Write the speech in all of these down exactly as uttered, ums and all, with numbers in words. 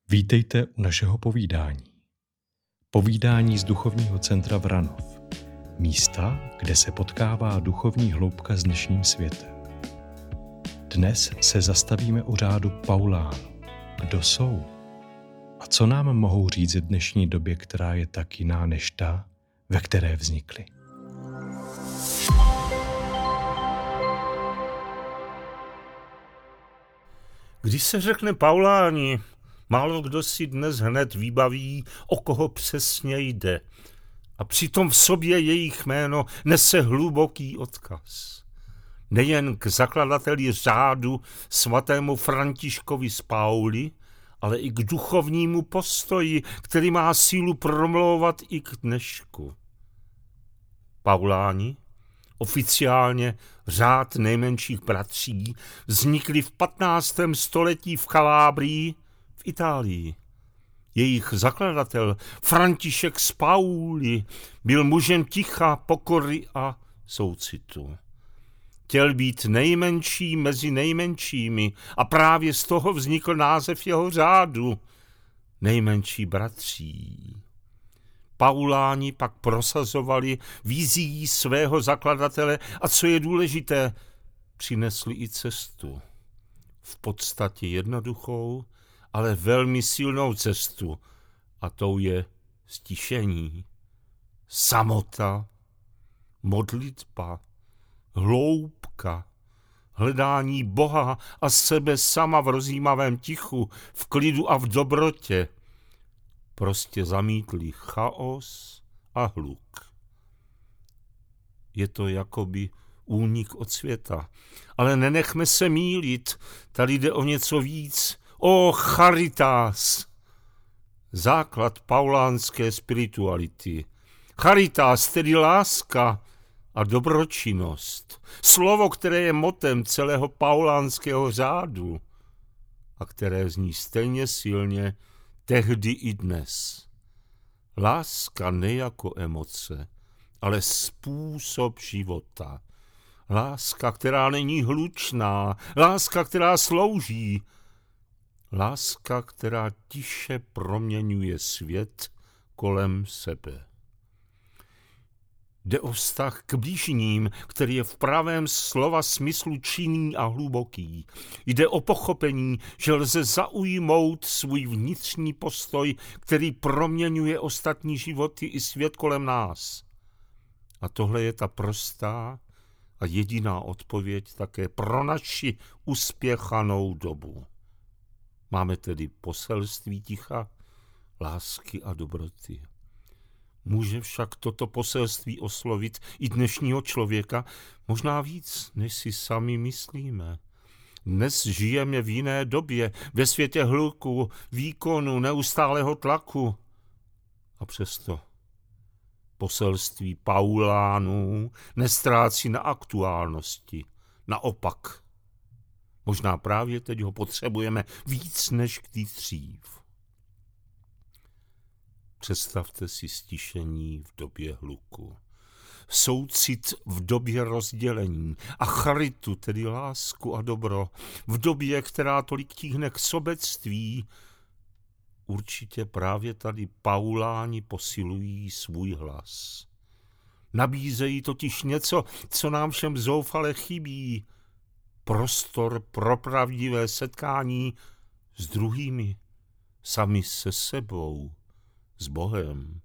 Vítejte u našeho povídání. Povídání z duchovního centra Vranov. Místa, kde se potkává duchovní hloubka s dnešním světem. Dnes se zastavíme u řádu Paulánů. Kdo jsou? A co nám mohou říct v dnešní době, která je tak jiná než ta, ve které vznikly? Když se řekne Pauláni, málo kdo si dnes hned vybaví, o koho přesně jde. A přitom v sobě jejich jméno nese hluboký odkaz. Nejen k zakladateli řádu svatému Františkovi z Pauli, ale i k duchovnímu postoji, který má sílu promlouvat i k dnešku. Pauláni, oficiálně řád nejmenších bratří, vznikli v patnáctém století v Kalábrii v Itálii. Jejich zakladatel František z Pauli byl mužem ticha, pokory a soucitu. Chtěl být nejmenší mezi nejmenšími a právě z toho vznikl název jeho řádu nejmenší bratří. Pauláni pak prosazovali vizí svého zakladatele a co je důležité, přinesli i cestu. V podstatě jednoduchou, ale velmi silnou cestu, a tou je stišení, samota, modlitba, hloubka, hledání Boha a sebe sama v rozjímavém tichu, v klidu a v dobrotě. Prostě zamítli chaos a hluk. Je to jakoby únik od světa. Ale nenechme se mýlit, tady jde o něco víc. O charitas, základ paulánské spirituality. Charitas, tedy láska a dobročinnost. Slovo, které je motem celého paulánského řádu a které zní stejně silně tehdy i dnes. Láska ne jako emoce, ale způsob života. Láska, která není hlučná, láska, která slouží, láska, která tiše proměňuje svět kolem sebe. Jde o vztah k bližním, který je v pravém slova smyslu činný a hluboký. Jde o pochopení, že lze zaujmout svůj vnitřní postoj, který proměňuje ostatní životy i svět kolem nás. A tohle je ta prostá a jediná odpověď také pro naši uspěchanou dobu. Máme tedy poselství ticha, lásky a dobroty. Může však toto poselství oslovit i dnešního člověka, možná víc, než si sami myslíme. Dnes žijeme v jiné době, ve světě hluku, výkonu, neustálého tlaku. A přesto poselství Paulánů nestrácí na aktuálnosti. Naopak, možná právě teď ho potřebujeme víc než kdy dřív. Představte si stišení v době hluku, soucit v době rozdělení a charitu, tedy lásku a dobro, v době, která tolik tíhne k sobectví. Určitě právě tady Pauláni posilují svůj hlas. Nabízejí totiž něco, co nám všem zoufale chybí. Prostor pro pravdivé setkání s druhými, sami se sebou, s Bohem.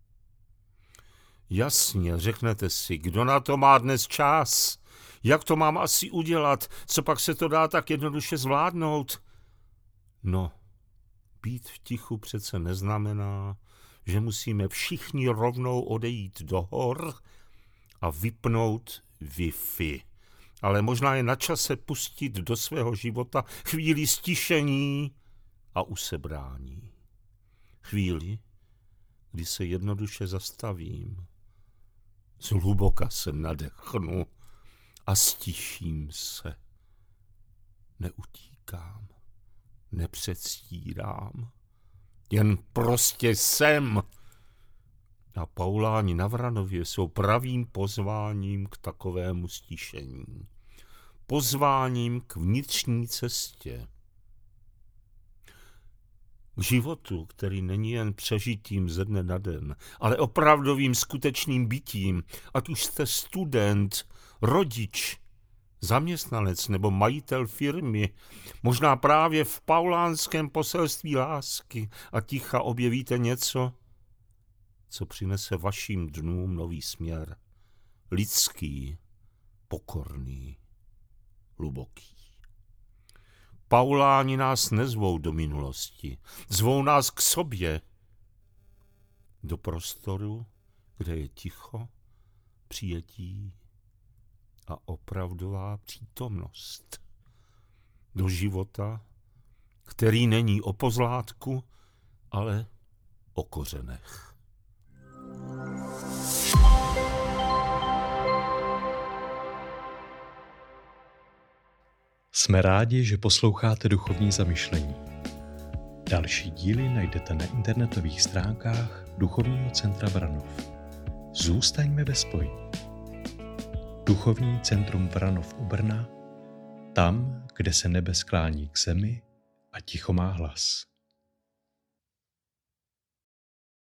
Jasně, řeknete si, kdo na to má dnes čas? Jak to mám asi udělat? Co pak se to dá tak jednoduše zvládnout? No, být v tichu přece neznamená, že musíme všichni rovnou odejít do hor a vypnout Wi-Fi. Ale možná je na čase pustit do svého života chvíli stišení a usebrání. Chvíli, kdy se jednoduše zastavím, zhluboka se nadechnu a stiším se. Neutíkám, nepředstírám, jen prostě jsem. A Pauláni na Vranově jsou pravým pozváním k takovému stišení. Pozváním k vnitřní cestě. K životu, který není jen přežitím ze dne na den, ale opravdovým skutečným bytím, ať už jste student, rodič, zaměstnanec nebo majitel firmy, možná právě v paulánském poselství lásky a ticha objevíte něco, co přinese vašim dnům nový směr. Lidský, pokorný, hluboký. Pauláni nás nezvou do minulosti, zvou nás k sobě, do prostoru, kde je ticho, přijetí a opravdová přítomnost. Do života, který není o pozlátku, ale o kořenech. Jsme rádi, že posloucháte duchovní zamyšlení. Další díly najdete na internetových stránkách Duchovního centra Vranov. Zůstaňme ve spojení. Duchovní centrum Vranov u Brna, tam, kde se nebe sklání k zemi a ticho má hlas.